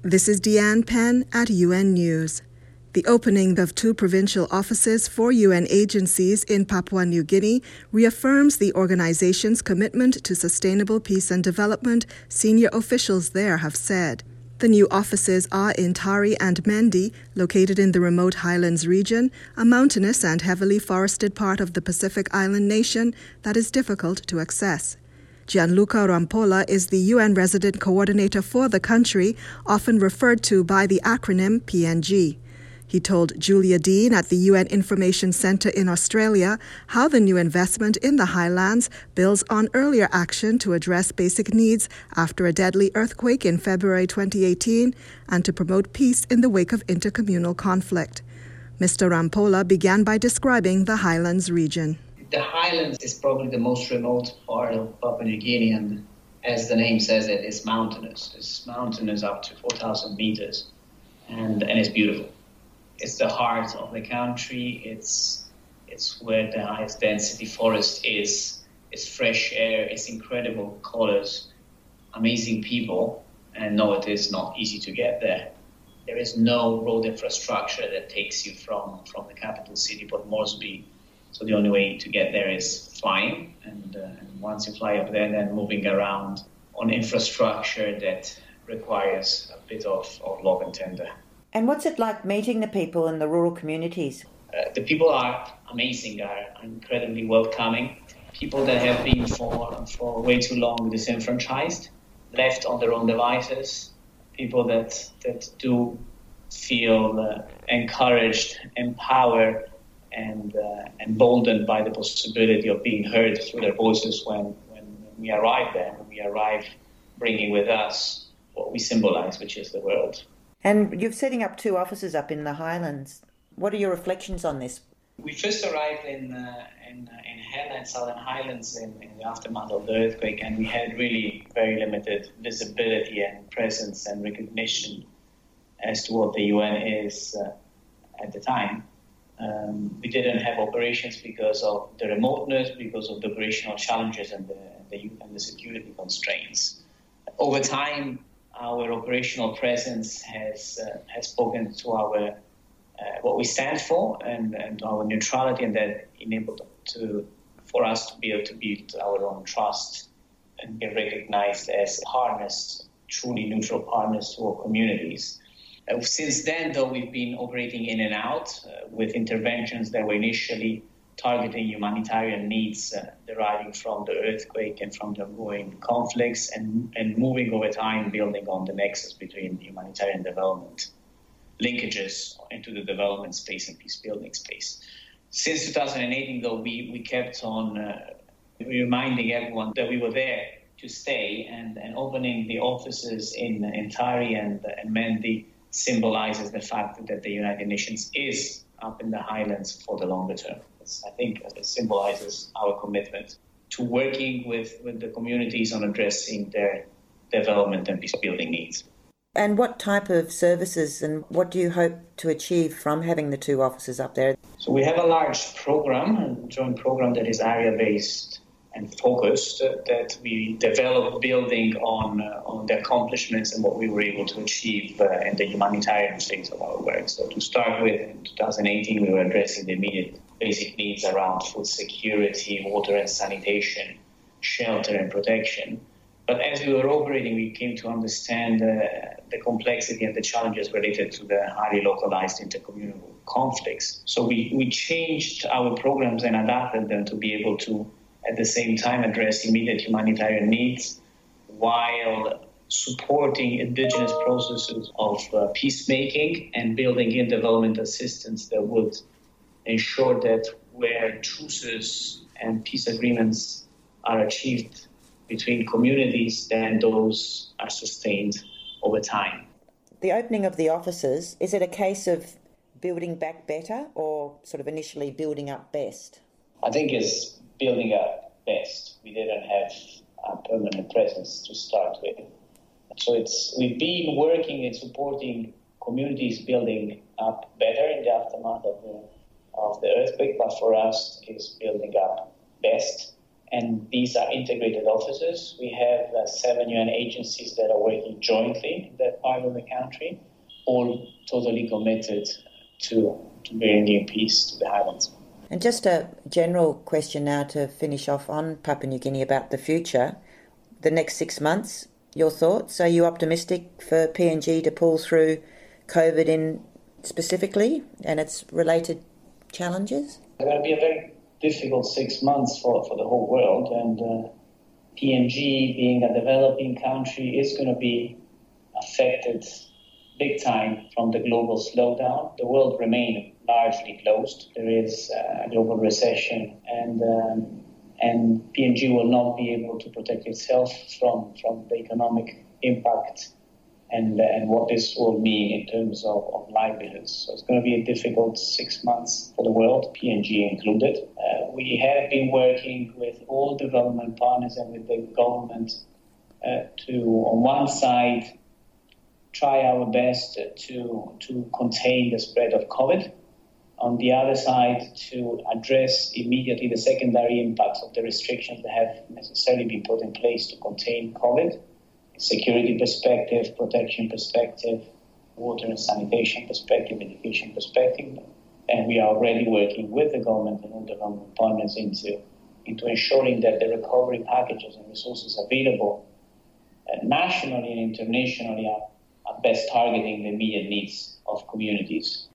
This is Deanne Penn at UN News. The opening of 2 provincial offices for UN agencies in Papua New Guinea reaffirms the organization's commitment to sustainable peace and development, senior officials there have said. The new offices are in Tari and Mendi, located in the remote Highlands region, a mountainous and heavily forested part of the Pacific island nation that is difficult to access. Gianluca Rampolla is the UN resident coordinator for the country, often referred to by the acronym PNG. He told Julia Dean at the UN Information Centre in Australia how the new investment in the Highlands builds on earlier action to address basic needs after a deadly earthquake in February 2018 and to promote peace in the wake of intercommunal conflict. Mr. Rampolla began by describing the Highlands region. The Highlands is probably the most remote part of Papua New Guinea, and as the name says, it's mountainous. It's mountainous up to 4,000 meters, and it's beautiful. It's the heart of the country. It's where the highest density forest is. It's fresh air. It's incredible colors, amazing people, and no, it is not easy to get there. There is no road infrastructure that takes you from the capital city, Port Moresby. So the only way to get there is flying, and once you fly up there, then moving around on infrastructure that requires a bit of love and tender. And what's it like meeting the people in the rural communities? The people are amazing, are incredibly welcoming. People that have been for way too long disenfranchised, left on their own devices, people that do feel encouraged, empowered, and emboldened by the possibility of being heard through their voices when we arrive there, when we arrive bringing with us what we symbolize, which is the world. And you're setting up 2 offices up in the Highlands. What are your reflections on this? We first arrived in Hela, Southern Highlands, in the aftermath of the earthquake, and we had really very limited visibility and presence and recognition as to what the UN is at the time. We didn't have operations because of the remoteness, because of the operational challenges and the security constraints. Over time, our operational presence has spoken to our what we stand for and our neutrality, and that enabled for us to be able to build our own trust and get recognized as partners, truly neutral partners to our communities. Since then, though, we've been operating in and out with interventions that were initially targeting humanitarian needs deriving from the earthquake and from the ongoing conflicts, and moving over time, building on the nexus between humanitarian development linkages into the development space and peace-building space. Since 2018, though, we kept on reminding everyone that we were there to stay, and opening the offices in Tari and Mendi symbolizes the fact that the United Nations is up in the Highlands for the longer term. I think it symbolizes our commitment to working with the communities on addressing their development and peace-building needs. And what type of services and what do you hope to achieve from having the 2 offices up there? So we have a large program, a joint program that is area-based and focused, that we develop building on the accomplishments and what we were able to achieve in the humanitarian phase of our work. So to start with, in 2018, we were addressing the immediate basic needs around food security, water and sanitation, shelter and protection. But as we were operating, we came to understand the complexity and the challenges related to the highly localized intercommunal conflicts. So we changed our programs and adapted them to be able to, at the same time, address immediate humanitarian needs while supporting indigenous processes of peacemaking and building in development assistance that would ensure that where truces and peace agreements are achieved between communities, then those are sustained over time. The opening of the offices, is it a case of building back better or sort of initially building up best? I think it's building up best. We didn't have a permanent presence to start with. So we've been working and supporting communities building up better in the aftermath of the earthquake, but for us it's building up best. And these are integrated offices. We have 7 UN agencies that are working jointly in that part of the country, all totally committed to bringing peace to the Highlands. And just a general question now to finish off on Papua New Guinea about the future. The next 6 months, your thoughts? Are you optimistic for PNG to pull through COVID in specifically and its related challenges? It's going to be a very difficult 6 months for the whole world, and PNG, being a developing country, is going to be affected big time from the global slowdown. The world remains largely closed. There is a global recession, and PNG will not be able to protect itself from the economic impact and what this will mean in terms of livelihoods. So it's going to be a difficult 6 months for the world, PNG included. We have been working with all development partners and with the government to, on one side, try our best to contain the spread of COVID. On the other side, to address immediately the secondary impacts of the restrictions that have necessarily been put in place to contain COVID. Security perspective, protection perspective, water and sanitation perspective, education perspective. And we are already working with the government and all development partners into ensuring that the recovery packages and resources available nationally and internationally are best targeting the immediate needs of communities.